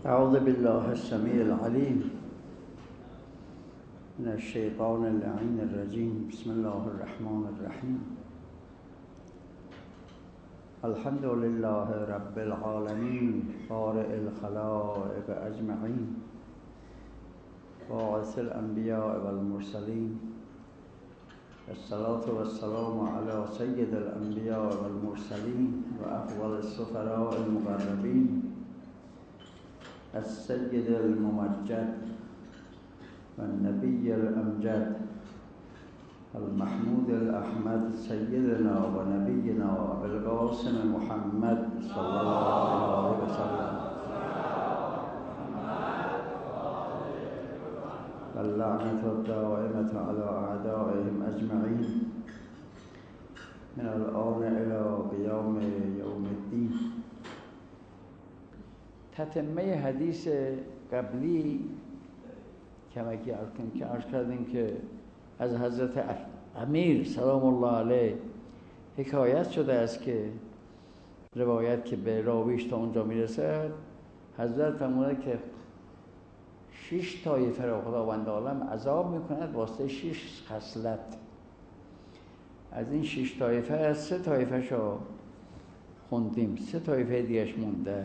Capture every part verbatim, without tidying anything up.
أعوذ بالله السميع العليم من الشيطان اللعين الرجيم. بسم الله الرحمن الرحيم. الحمد لله رب العالمين بارئ الخلائق أجمعين باعث الأنبياء والمرسلين. الصلاة والسلام على سيد الأنبياء والمرسلين وأفضل السفراء المقربين السيد الممجد والنبي الأمجد المحمود الأحمد سيدنا ونبينا أبي القاسم محمد صلى الله عليه وسلم، اللعنة الدائمة على أعدائهم أجمعين من الآن إلى قیام یوم الدین. تتمه حدیث قبلی کمکی عرض کردیم که عرض کردیم که از حضرت امیر سلام الله علیه حکایت شده است که روایت که به راویش تا اونجا میرسد، حضرت فرموده که شش طایفه را خداوند عالم عذاب میکند واسه شش خصلت. از این شش طایفه از سه طایفه شو خوندیم، سه طایفه دیگهش مونده.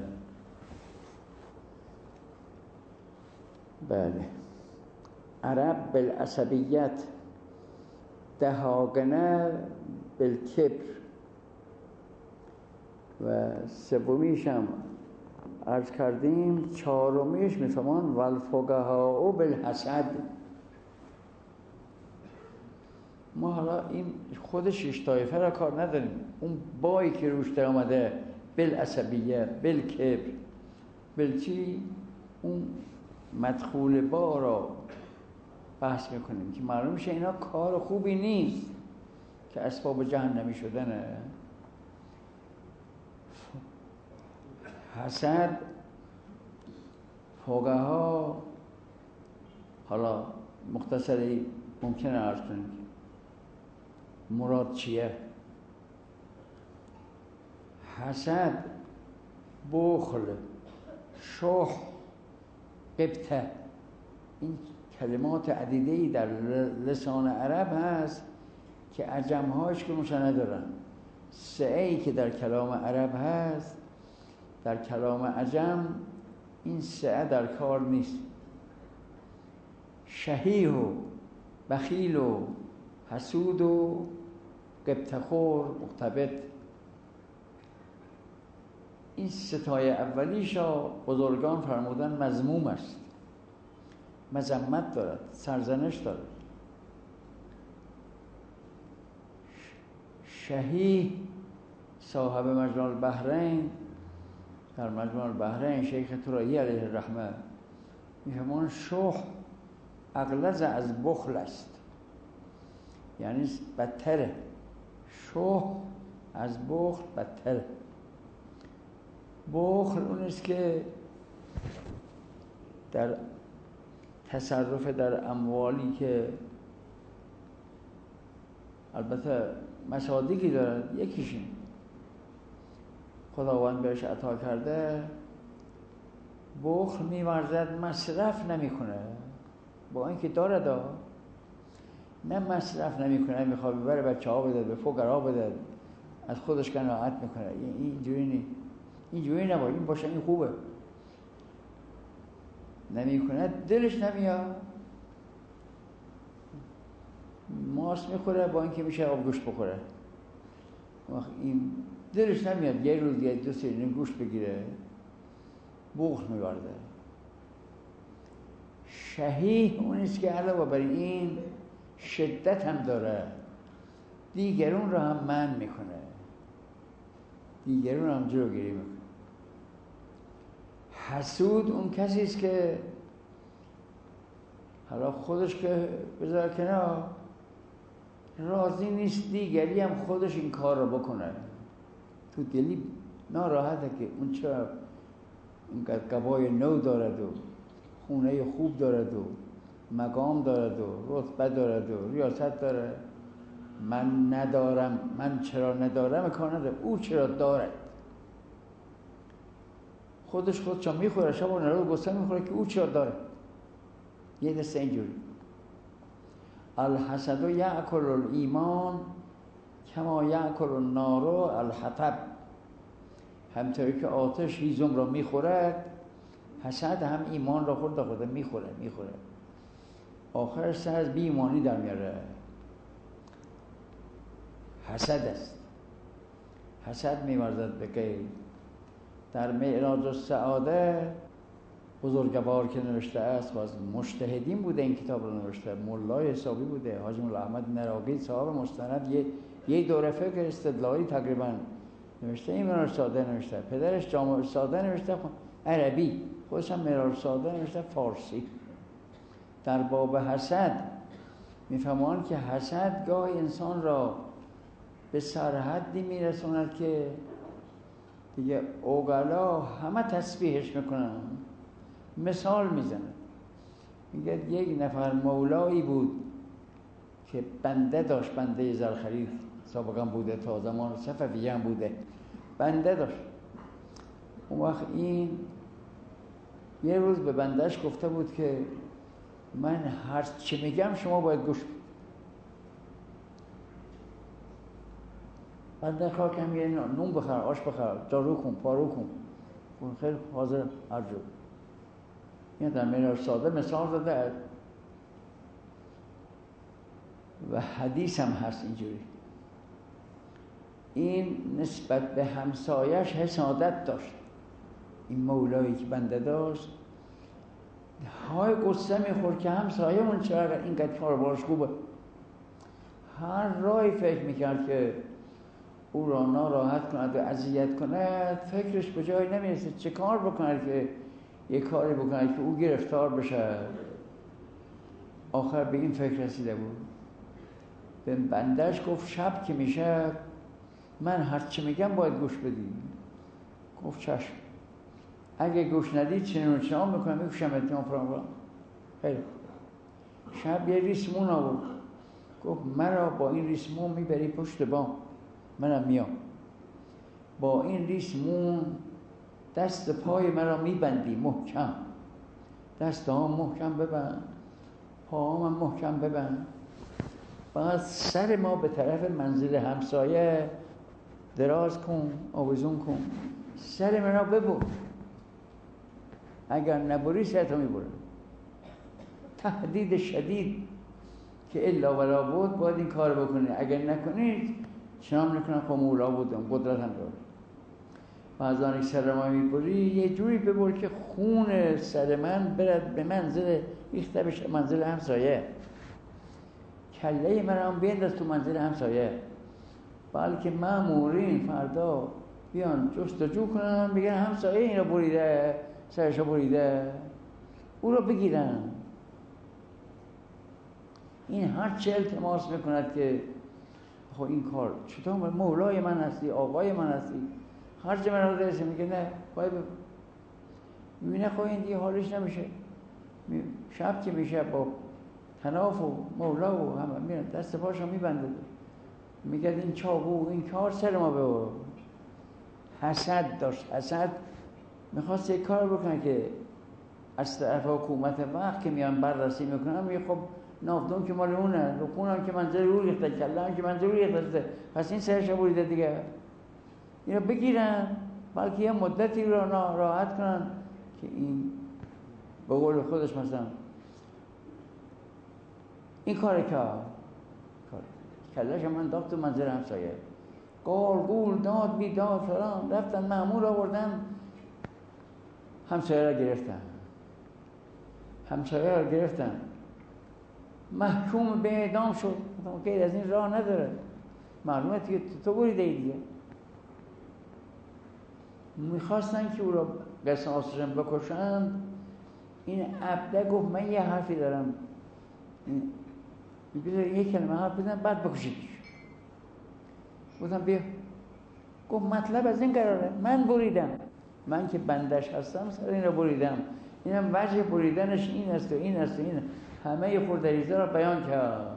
بله. عرب بالعصبیت، دهاگنه بالکبر، و سومیش هم عرض کردیم، چهارمیش میفهمان والفقهاء بالحسد. ما حالا این خود شش طایفه را کار نداریم، اون بایی که روش در آمده بالعصبیه بالکبر بالچی، اون مدخول با را بحث میکنیم که معلوم میشه اینا کار خوبی نیست که اسباب جهنمی شدنه. حسد، فقها، حالا مختصری ممکنه عرض کنیم مراد چیه؟ حسد، بخل، شح، غبطه، این کلمات عدیده‌ای در لسان عرب هست که عجم‌هاش که مش ندارن. سعی که در کلام عرب هست در کلام عجم این سعه در کار نیست. شحیح و بخیل و حسود و غبطه‌خور، مغتبط، این ستای اولیشا بزرگان فرمودن مذموم است، مذمت دارد، سرزنش دارد. شحیح صاحب مجمع البحرین، در مجمع البحرین شیخ طرایی علیه الرحمه میفهمان شح اغلظ از بخل است، یعنی بدتره. شح از بخل بدتره. بخل اون است که در تصرف در اموالی که البته مصادیقی دارد، یکیشون خداوند بهش عطا کرده، بخل می‌ورزد، مصرف نمی‌کنه. با اینکه دارد، نه مصرف نمی‌کنه، می‌خواد ببره بچه‌ها بده، به فقرا بده، از خودش قناعت می‌کنه. اینجوری نیست، اینجوری نباید، این باشه، این خوبه. نمی‌کنه، دلش نمیاد. ماست می‌خوره با اینکه میشه آب گوشت بخوره، این دلش نمیاد یه روز یه دو سری گوشت بگیره، بخل می‌ورده. شحیح اون است که علاوه بر این شدت هم داره، دیگرون رو هم منع میکنه، دیگرون هم جلوگیری میکنه. حسود اون کسی است که حالا خودش که بذار کنار، راضی نیست دیگری هم خودش این کار رو بکنه، تو دلی ناراحته که اون چرا اینقدر قبای نو دارد و خونه خوب دارد و مقام دارد و رتبه دارد و ریاست دارد، من ندارم، من چرا ندارم کار ندارم، او چرا دارد. خودش خودشو میخوره، شب اون رو گسته میخوره که او چرا داره. یه دسته اینجوری الحسد و یأکل الایمان کما یأکل النار الحطب، همطوری که آتش هیزم را میخورد، حسد هم ایمان را خورده خورده میخوره میخوره آخر سر از بی ایمانی در میاره. حسد است. حسد می‌ورزد به غیر. در معراج السعاده بزرگوار که نوشته است و از مجتهدین بوده این کتاب رو نوشته، مولای حسابی بوده، حاجی مولا احمد نراقی صاحب مستند، یه یه دوره فکر استدلالی تقریبا نوشته، این معراج ساده نوشته، پدرش جامع ساده نوشته عربی، خودش هم معراج ساده نوشته فارسی. در باب حسد میفهمان که حسد گاه انسان را به سرحدی میرسوند که دیگه اوغلا همه تسبیحش میکنن. مثال میزنه، میگه یک نفر مولایی بود که بنده داشت، بنده زرخرید سابقا بوده، تا زمان صفویه هم بوده، بنده داشت. اون وقت این یه روز به بندهش گفته بود که من هر چی میگم شما باید گوش بدید. بنده خواه کم یه نون بخور، آش بخور، جارو کن، پارو کن، خیلی حاضر هر جو. این در معراج ساده مثال داده و حدیث هم هست اینجوری. این نسبت به همسایش حسادت داشت. این مولایی که بنده داشت های قصه میخورد که همسایه اون چرا اینقدر کار باش خوبه. هر راهی فکر میکرد که او را ناراحت کند و اذیت کند، فکرش به جای نمیرسه چه کار بکند که یه کاری بکند که او گرفتار بشه. آخر به این فکر رسیده بود. به بندهش گفت شب که میشه من هر چی میگم باید گوش بدی. گفت چشم، اگه گوش ندید چنین و چنان میکنم میکشم اتیان فرام فرام. خیلی شب یه ریسمون آورد، گفت مرا با این ریسمون میبری پشت بام، منم میام. با این ریسمون دست پای مرا میبندی محکم، دست ها محکم ببند، پاهام محکم ببند، بعد سر ما به طرف منزل همسایه دراز کن، آویزون کن، سر مرا ببر، اگر نبری سرتو میبرم. تهدید شدید که الا ولا بود باید این کار بکنید، اگر نکنید چنان نکنم خب مولا بودم، قدرت هم داره. و از آنک سر ما میبری یه جوری ببر که خون سر من برد به منزل ریخته بشه منزل همسایه، کله من هم بینداز تو منزل همسایه، بلکه مامورین فردا بیان جستجو کنن بگن همسایه این رو بریده، سرش رو بریده، او رو بگیرن. این هر چه التماس میکند که خب این کار چطور مولای من هستی، آقای من هستی، هر چه من رو درسته، میگه نه باید میبینه خب این دیگه حالش نمیشه. شب که میشه با تناف و مولا و همه میرن دست پاشو میبنده، میگه این چاقو این کار سر ما ببر. حسد داشت. حسد میخواست یک کار بکنه که از طرف حکومت وقت که میان بررسی میکنن میگه خب نافدون که مال اونه، رکون هم که منزل رو ریخته، کله هم که منزل رو ریخته، پس این سرش بریده دیگه، اینو بگیرن بلکه یه مدتی رو راحت کنن که این به قول خودش مثلا این کار که کار کلش من انداخت تو منزل همسایه، قال قول داد بیداد فلان، رفتن مأمور آوردن همسایه را گرفتن، همسایه را گرفتن محکوم به اعدام شد. غیر از این راه نداره، معلومه که تو بریده ای دیگه. میخواستن که او را قصاصشون بکشند. این عبده گفت من یه حرفی دارم، بذار یک کلمه حرف بزنم بعد بکشیدش. گفتم بیا. گفت مطلب از این قراره من بریدم، من که بندش هستم سر این رو بریدم، اینم وجه بریدنش این است و این است و این است. همه خردریزه را بیان کرد.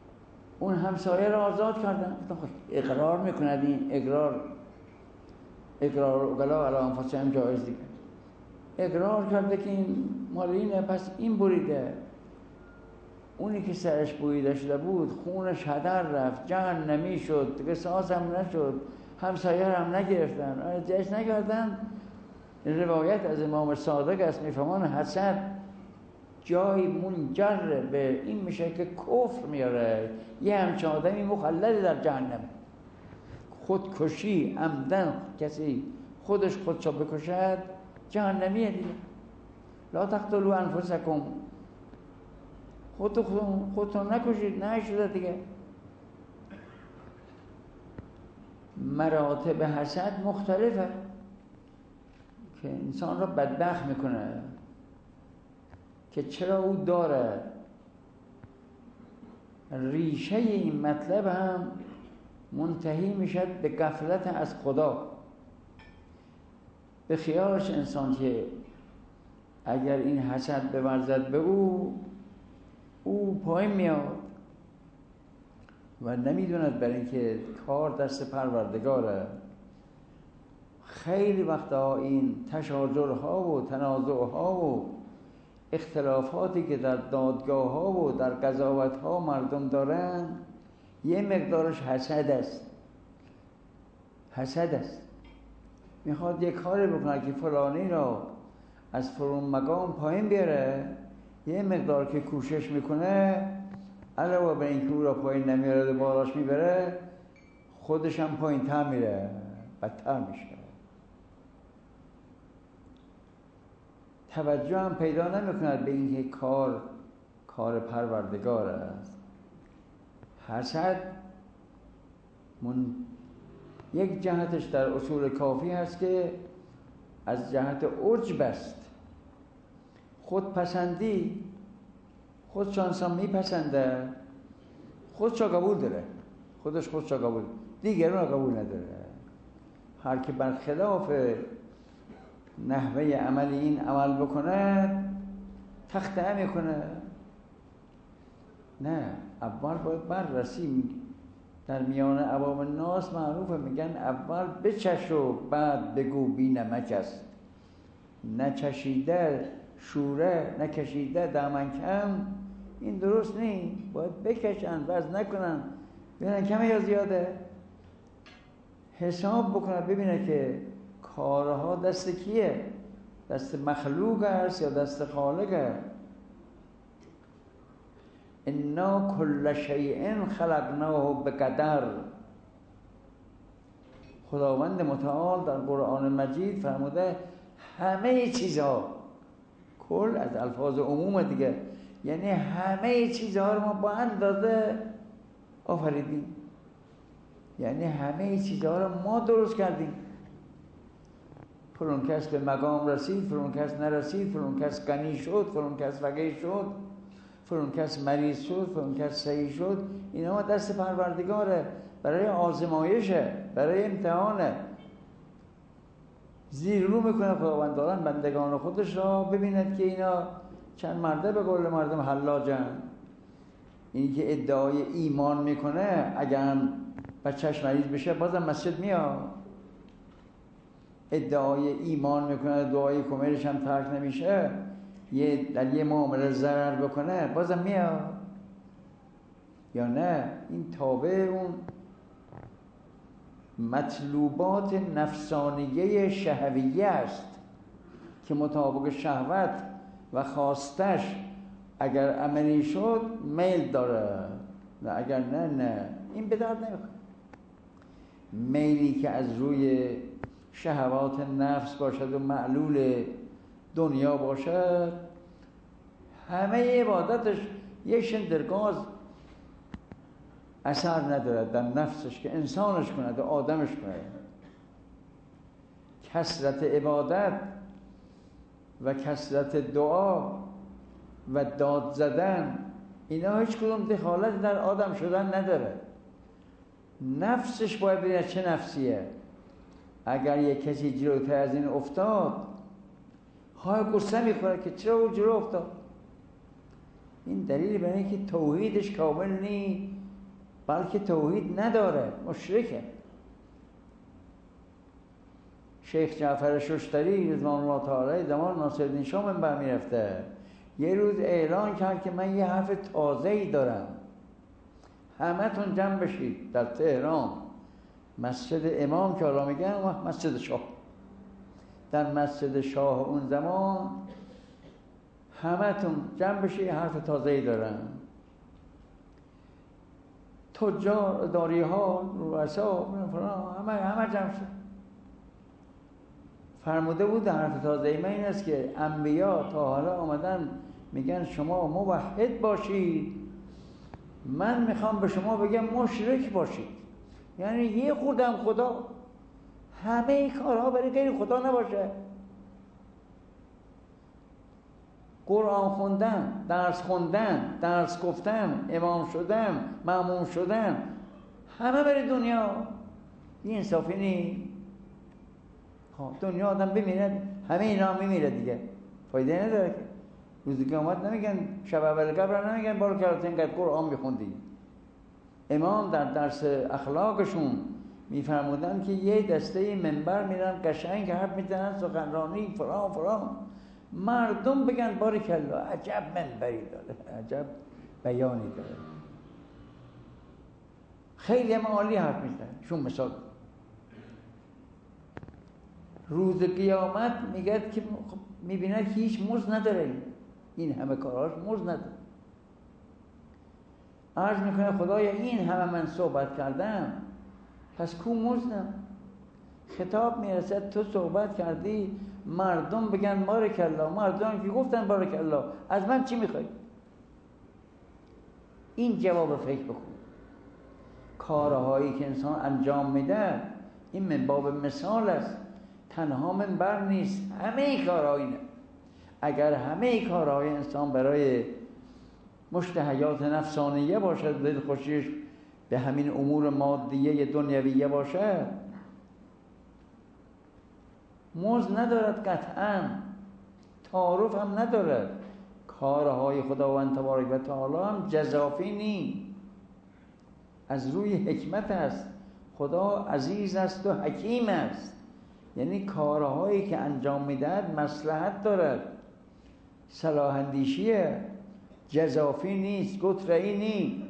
اون همسایه را آزاد کردن. اقرار میکند این اقرار اقرار اوغلا علی انفسهم جایز دیگه. اقرار کرده که این مال اینه، پس این بریده. اونی که سرش بریده شده بود خونش هدر رفت، جهنمی شد، قصاص هم نشد، همسایه هم نگرفتن، ازش نکردن. روایت از امام صادق است میفهمان حسد جایی منجر به این میشه که کفر میاره. یه همچه آدمی مخلد در جهنم. خودکشی عمدن کسی خودش خودشو بکشد جهنمیه دیگه. لا تقتلوا انفسکم، خودتون خودتون نکشید، نه شده دیگه. مراتب حسد مختلفه که انسان را بدبخت میکنه که چرا او داره. ریشه این مطلب هم منتهی میشد به غفلت از خدا. به خیالش انسان که اگر این حسد بورزد به او، او پایین میاد و نمیدوند برای اینکه کار دست پروردگاره. خیلی وقتا این تشاجرها و تنازعها و اختلافاتی که در دادگاه ها و در قضاوت ها مردم دارن یه مقدارش حسد است. حسد است. میخواد یه کاری بکنه که فلانی را از فرون مقام پایین بیاره، یه مقدار که کوشش میکنه علاوه بر اینکه او را پایین نمیاره و بالاش میبره، خودش هم پایین تر میره، بدتر میشه. توجه هم پیدا نمیکند به اینکه کار کار پروردگار است. حسد من یک جهتش در اصول کافی هست که از جهت عجب است. خودپسندی، خودش انسان میپسنده، خودش قبول داره، خودش خودش قبول، دیگران قبول نداره. هر که برخلاف نحوه عمل این عمل بکنه تخطئه میکنه. نه، اول باید بررسی. در میان عوام الناس معروفه، میگن اول بچش و بعد بگو بی نمک است. نچشیده شوره، نکشیده دامن کم، این درست نیست. باید بکشن، وزن نکنن، ببینن کمه یا زیاده، حساب بکنن ببینه که کارها دست کیه، دست مخلوق است یا دست خالقه. انا کل شیء خلقناه بقدر. خداوند متعال در قرآن مجید فرموده همه چیزها، کل از الفاظ عموم دیگه، یعنی همه چیزها رو ما با اندازه آفریدیم، یعنی همه چیزها رو ما درست کردیم. فلان کس به مقام رسید، فلان کس نرسید، فلان کس غنی شد، فلان کس فقیر شد، فلان کس مریض شد، فلان کس صحیح شد. اینا دست پروردگاره، برای آزمایشه، برای امتحانه. زیر رو میکنه خداوند دارن بندگان خودش را ببیند که اینا چند مرده به قول مردم حلاجن. اینی که ادعای ایمان میکنه اگر هم بچهش مریض بشه بازم مسجد میاد. ادعای ایمان میکنه دعای کمیرش هم ترک نمیشه، یه در یه معامله ضرر بکنه بازم میاد. یا نه، این تابع اون مطلوبات نفسانیه شهویه است که مطابق شهوت و خواستش اگر عملی شد میل داره و اگر نه نه، این به درد نمیخوره. میلی که از روی شهوات نفس باشد و معلول دنیا باشد، همه عبادتش یه شندرگاز اثر ندارد در نفسش که انسانش کند و آدمش کند. کثرت عبادت و کثرت دعا و داد زدن اینا هیچ کدوم دخالت در آدم شدن نداره. نفسش باید ببینه چه نفسیه. اگر یک کسی جلوتر از این افتاد های قصه میخوره که چرا او جلو افتاد. این دلیل برای اینکه توحیدش کامل نیست، بلکه توحید نداره، مشرکه. شیخ جعفر ششتری رضوان الله تعالی زمان ناصرالدین شاه منبر میرفته، یه روز اعلان کرد که من یه حرف تازه‌ای دارم، همتون جمع بشید در تهران مسجد امام که حالا میگن و مسجد شاه. در مسجد شاه اون زمان همتون جمع بشید، حرف تازه‌ای دارم. تجار، اداری ها، رؤسا، همه همه جمع شد. فرموده بود حرف تازه‌ای من این است که انبیا تا حالا آمدن میگن شما موحد باشید، من میخوام به شما بگم مشرک باشید. یعنی یه خودم خدا، همه کارها برای غیر خدا نباشه. قرآن خوندن، درس خوندن، درس گفتن، امام شدن، مأموم شدن، همه برای دنیا. این انصافی نیست. دنیا آدم بمیره، همه اینا هم میمیره دیگه، فایده نداره که. روزی که آمد نمیگن شب اول قبر نمیگن بارو کرده اینقدر قرآن میخوندی. امام در درس اخلاقشون میفرمودن که یه دسته منبر میرن قشنگ حرف میزنن، سخنرانی فرام فرام، مردم بگن باریکلا عجب منبری داره، عجب بیانی داره، خیلی هم عالی حرف میزنن. شون مثال روز قیامت میگه که میبینه که هیچ مزد نداره، این همه کارهاش مزد نداره. عرض میکنه خدایا این همه من صحبت کردم، پس کو مزدم؟ خطاب میرسد تو صحبت کردی مردم بگن بارکالله، مردم که گفتن بارکالله، از من چی میخوای؟ این جواب فکر بکن. کارهایی که انسان انجام میده این من باب مثال است، تنها منبر نیست، همه کارها اینه. اگر همه کارهای انسان برای مشتهیات نفسانیه باشد، دل خوشیش به همین امور مادیه دنیویه باشد، مزد ندارد، قطعا تعارف هم ندارد. کارهای خداوند تبارک و تعالی هم جزافی نیست، از روی حکمت است. خدا عزیز است و حکیم است، یعنی کارهایی که انجام میدهد مصلحت دارد، صلاح اندیشیه، جزافی نیست، گتره‌ای نیست.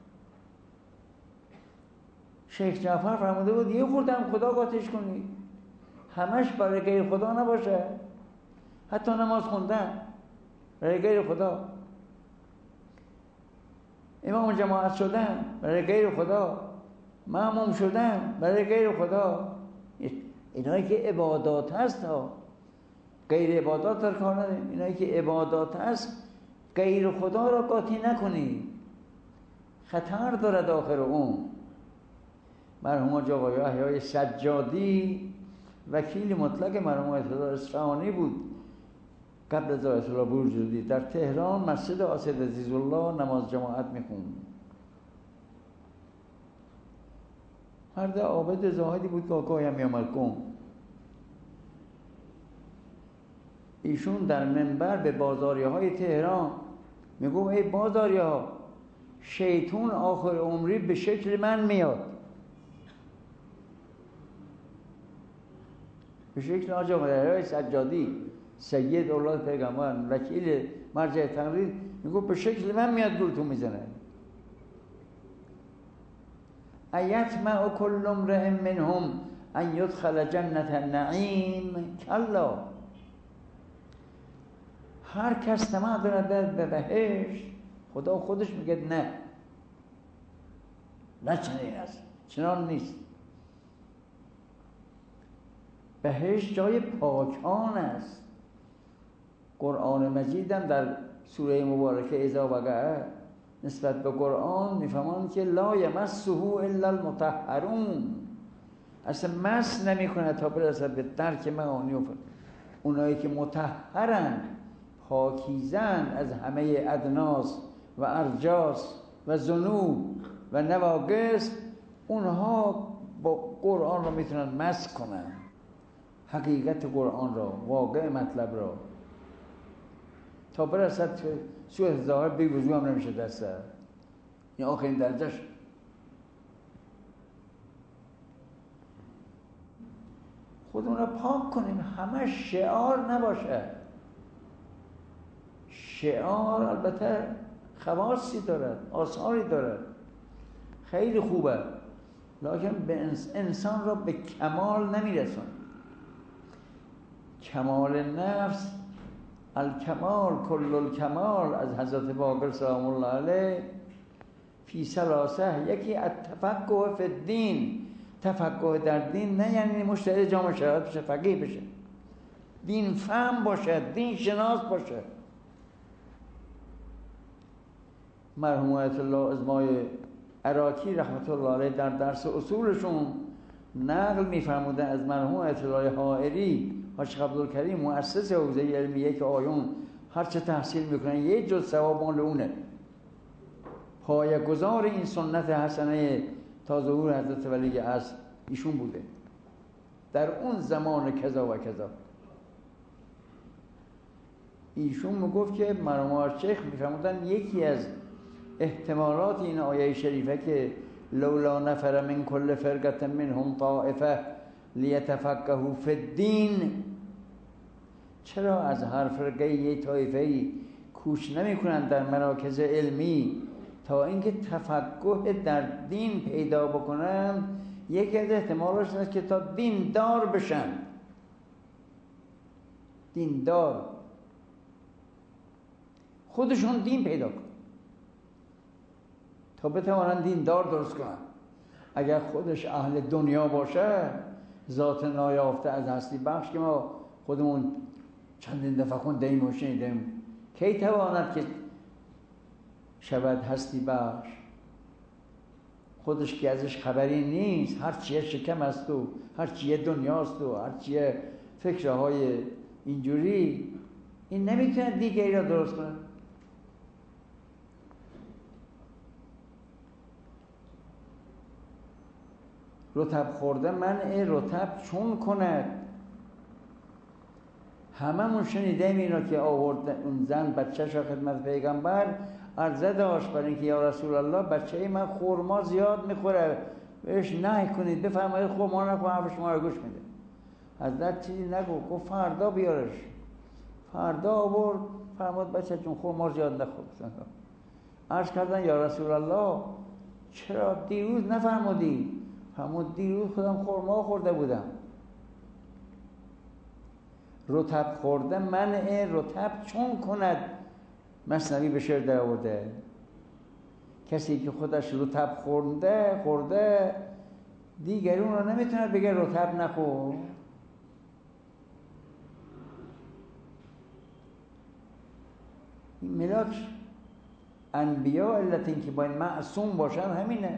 شیخ جعفر فرموده بود یه خوردم خدا قاطش کنید، همش برای غیر خدا نباشه. حتی نماز خوندن برای غیر خدا، امام جماعت شدن برای غیر خدا، مأموم شدن برای غیر خدا، اینایی که عبادات هست ها، غیر عبادات در کار نداریم. اینایی که عبادات هست غیر خدا را قاطی نکنید، خطر دارد آخر اون. مرحوم آقا یحیی سجادی وکیل مطلق مرحوم آیت الله اصفهانی بود قبل از آیت الله بروجردی، در تهران مسجد آسد عزیز الله نماز جماعت میخوند. مرد عابد زاهدی بود که آقای هم عمل کن. ایشون در منبر به بازاری های تهران میگو ای بازاری ها، شیطون آخر عمری به شکل من میاد، به شکل آجا مدرهای سجادی سید اولاد پیغمبر وکیل مرجع تقریر میگو به شکل من میاد گلتون میزنه. ایطمع کل امرئ منهم ان یدخل جنت النعیم کلا، هر کس طمع دارد به بهشت، خدا خودش میگه نه، نه چنین است، چنان نیست. بهشت جای پاکان است. قرآن مجید هم در سوره مبارکه اذا وقع نسبت به قرآن میفهمند که لا یمسه الا المطهرون، اصلا مس نمیکنه تا برسد به درک معانی و اونایی که مطهرن، پاکیزن از همه ادناس و ارجاس و ذنوب و نواقص، اونها با قرآن رو میتونن مس کنن، حقیقت قرآن را، واقع مطلب را، تا برسد که سوء ظاهر بی وضوح هم نمیشه دست. این آخرین درجهش. خودمون رو پاک کنیم، همه شعار نباشه. شعار البته خواصی دارد، آثاری دارد، خیلی خوبه، لکن به انسان را به کمال نمیرسون. کمال نفس، الکمال کل الکمال، از حضرت باقر سلام الله علیه فی ثلاثه، یکی التفقه فی الدین، تفقه در دین نه یعنی مشتهد جامع شرایط بشه، فقیه بشه، دین فهم باشه، دین شناس باشه. مرحوم آیت الله ازمای عراقی رحمت الله علیه در درس اصولشون نقل می‌فرمودن از مرحوم آیت الله حائری حاج عبدالکریم مؤسس حوزه علمیه که آیون هر چه تحصیل میکنن یه جز ثواب مال اونه، پایه‌گذار این سنت حسنه تا ظهور حضرت ولی عصر ایشون بوده در اون زمان کذا و کذا. ایشون میگفت که مرحوم شیخ میفرمودن یکی از احتمالات این آیه شریفه که لولا نفر من کل فرقه منهم طائفه لیتفقهوا فی الدین، چرا از هر فرقه یه طایفه‌ای کوش نمی‌کنند در مراکز علمی تا اینکه تفقه در دین پیدا بکنند؟ یکی از احتمالاش اینه که تا دین دار بشن، دین دار، خودشون دین پیدا کنن تا بتوانن دین دار درست کنن. اگر خودش اهل دنیا باشه، ذات نایافته از هستی بخش که ما خودمون چندین دفعه خوندیم و شنیدیم، کی تواند که شود هستی بخش؟ خودش که ازش خبری نیست، هر چیه شکم است و هر چیه دنیاست و هر چیه فکرهای اینجوری، این نمیتونه دیگری را درست کنه. رطب خورده منع رطب چون کند. هممون شنیدیم اینا که آورد اون زن بچه‌ش خدمت پیغمبر عرضه داشت برای اینکه یا رسول الله بچه من خورما زیاد میخوره، بهش نهی کنید، بفرمایید خورما نخور، حرف شما رو گوش میده. حضرت چیزی نگو، گفت فردا بیارش. فردا آورد، فرمود بچه چون خورما زیاد نخور. عرض کردن یا رسول الله چرا دیروز نفرمودی؟ فرمود دیروز خودم خورما خورده بودم. رطب خورده منع رطب چون کند، مثنوی به شعر در آورده. کسی که خودش رطب خورده خورده دیگری اون رو نمیتونه بگه رطب نخور. این ملاک انبیاء علت این که باید معصوم باشن همینه،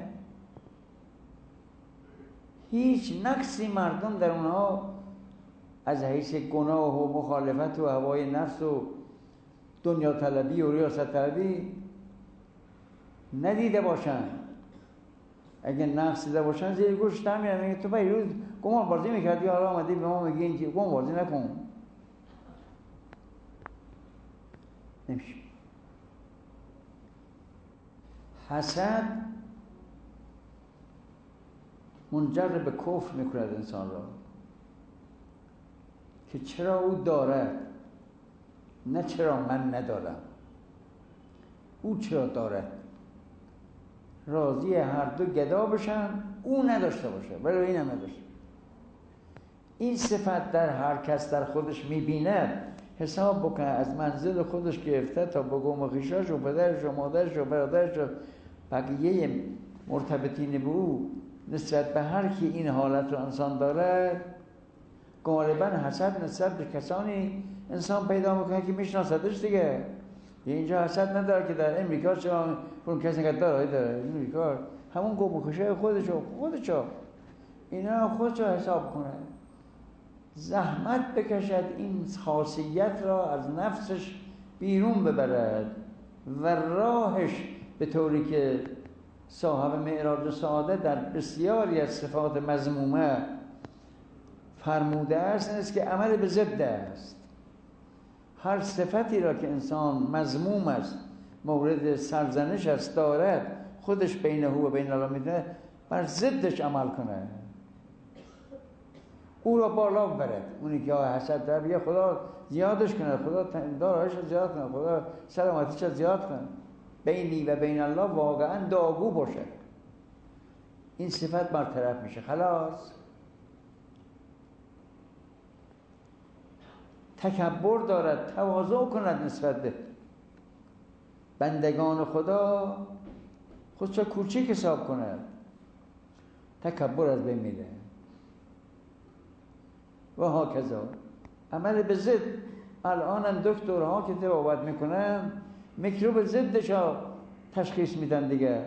هیچ نقصی مردم در اونها از حیث گناه و مخالفت و هوای نفس و دنیا طلبی و ریاست طلبی ندیده باشن. اگه نقص دیده باشن زیر گوش نمیرن، میگه تو پیروز گمان بازی میکردی حالا آمدی به ما میگی اینکه گمان بازی نکن. نمیشه. حسد منجر به کفر میکند انسان را، که چرا او دارد نه چرا من ندارم. او چرا دارد، راضی هر دو گدا بشن، او نداشته باشه ولی این هم نداشته. این صفت در هر کس در خودش میبیند، حساب بکنه از منزل خودش گرفته تا به قوم و خویشاش و پدرش و مادرش و برادرش و بقیه مرتبطین به او، نسبت به هر کی این حالت رو انسان داره، غالبا حسد نسبت به کسانی انسان پیدا میکنه که میشناسدش دیگه. اینجا حسد نداره که در امریکا چرا اون کسی که داره داره امریکا همون قوم و خویشای خودشو خودشو اینا خودشو حساب کنه، زحمت بکشد این خاصیت را از نفسش بیرون ببرد و راهش به طوری که صاحب معراج سعاده در بسیاری از صفات مذمومه فرموده است، این است که عمل به ضد است. هر صفتی را که انسان مذموم است، مورد سرزنش است، دارد، خودش بینه و بین الله میده، بر ضدش عمل کنه. او را بالا برد. اونی که حسد داره بگه خدا زیادش کنه، خدا دارایش زیاد کنه، خدا سلامتیش زیاد کنه. بینی و بین الله واقعا دعاگو باشه، این صفت برطرف میشه. خلاص تکبر دارد، تواضع کند نسبت به بندگان خدا، خودشو کوچک حساب کند، تکبر از بین میره. و ها کذا عمل به ضد. الان دکترها که تبابت میکنن میکروب ضدشا تشخیص میدن دیگه.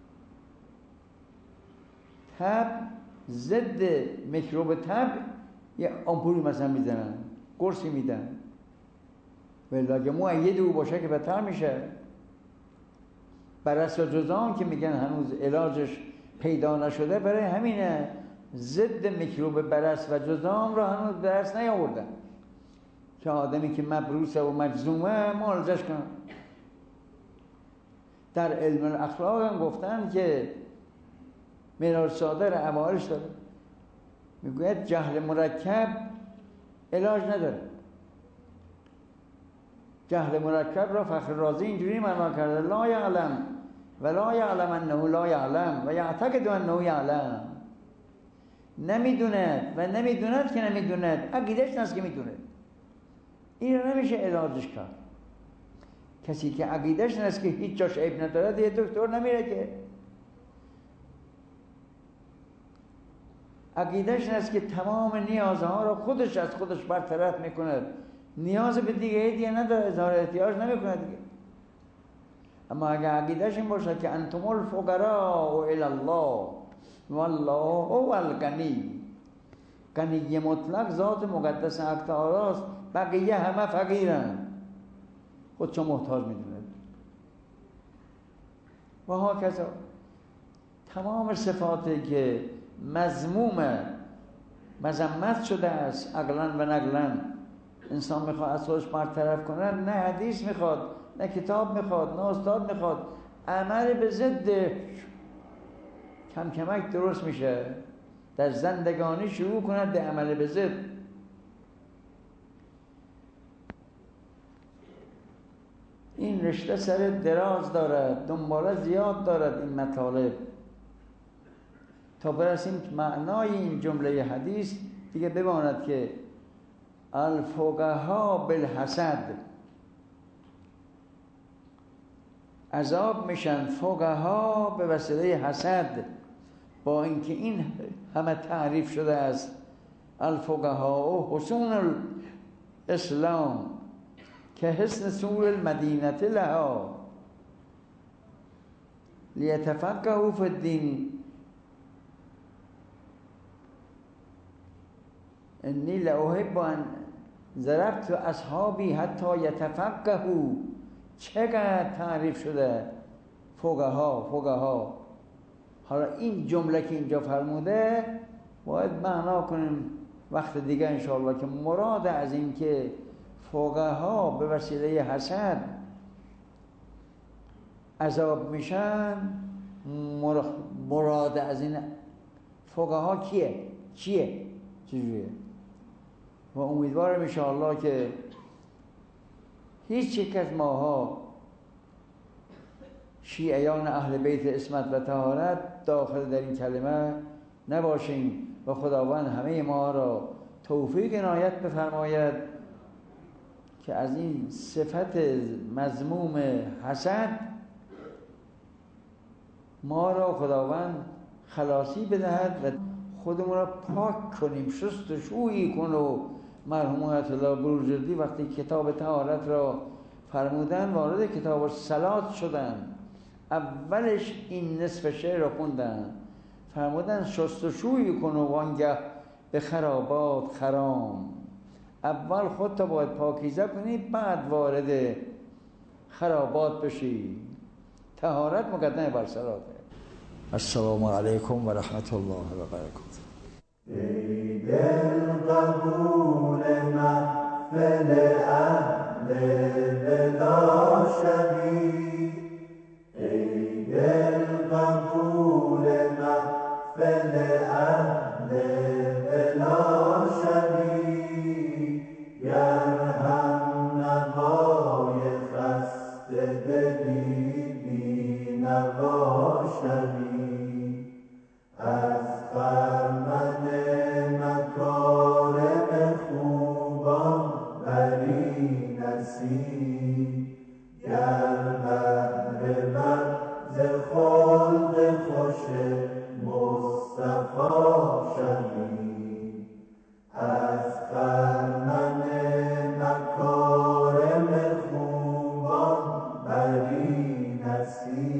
تب ضد میکروب تب یه آمپولی مثلا میزنن، قرصی میدن، ولی اگه مؤید او باشه که بهتر میشه. برس و جذام که میگن هنوز علاجش پیدا نشده، برای همینه ضد میکروب برس و جذام را هنوز به دست نیاوردن که آدمی که مبروسه و مجذومه معالجش کنن. در علم الاخلاق هم گفتن که منار صادر عوارض داره، میگوید جهل مرکب علاج نداره. جهل مرکب را فخر رازی اینجوری معنا کرده: لا یعلم و لا یعلم انه لا یعلم و یعتقد انه یعلم. نمیدوند و نمیدوند که نمیدوند، عقیدهش نست که میدوند. این رو نمیشه علاجش کرد. کسی که عقیدهش نست که هیچ جاش عیب نداره دیگه دکتر نمیره که. عقیدهش نست که تمام نیازها رو خودش از خودش برطرف میکنه، نیاز به دیگه دیگه نداره، اظهار احتیاج نمیکنه دیگه. اما اگه عقیدهش این باشه که انتم الفقراء الی الله والله هو الغنی، غنی مطلق ذات مقدس حق تعالی است، بقیه همه فقیرن، خودشو محتاج میدونه. و ها کذا تمام صفاتی که مذموم مذمت شده است عقلاً و نقلاً، انسان میخواد از خودش برطرف کنه، نه حدیث میخواد، نه کتاب میخواد، نه استاد میخواد، عمل به ضد کم کمک درست میشه. در زندگانی شروع کند به عمل به ضد. این رشته سر دراز دارد، دنباله زیاد دارد این مطالب، تا برسیم معنای این جمله حدیث دیگه بماند که الفقها بالحسد، عذاب میشن فقها به وسیله حسد. با اینکه این همه تعریف شده است الفقها و حسون الاسلام که حسن سور المدینه لها لیتفقهوا فی الدین انی لاحب ان ضربت اصحابی حتی یتفقهوا. چقدر تعریف شده فقها فقها. حالا این جمله که اینجا فرموده باید معنا کنیم وقت دیگه انشاءالله که مراد از این که فقها به وسیله حسد عذاب میشن، مراد از این فقها کیه؟ چیه؟ چجوریه؟ و امیدوارم انشاءالله که هیچ یک از ماها شیعیان اهل بیت عصمت و طهارت داخل در این کلمه نباشیم و خداوند همه ما را توفیق عنایت بفرماید که از این صفت مذموم حسد ما را خداوند خلاصی بدهد و خودمون را پاک کنیم، شستشویی کن. و مرحوم آیت الله بروجردی وقتی کتاب طهارت را فرمودن وارد کتاب صلات شدن، اولش این نصف شعر را خوندن، فرمودن شستشویی کن و وانگه به خرابات خرام. اول خودت باید پاکیزه کنی، بعد وارد خرابات بشی. طهارت مقدمه بر صلاته. السلام علیکم و رحمت الله و برکاته. ای دل قبول محفل اهل بلا شوی، ای دل قبول محفل اهل بلا مصطفی شویم، از خرمن مکارم خوبان بری نصیب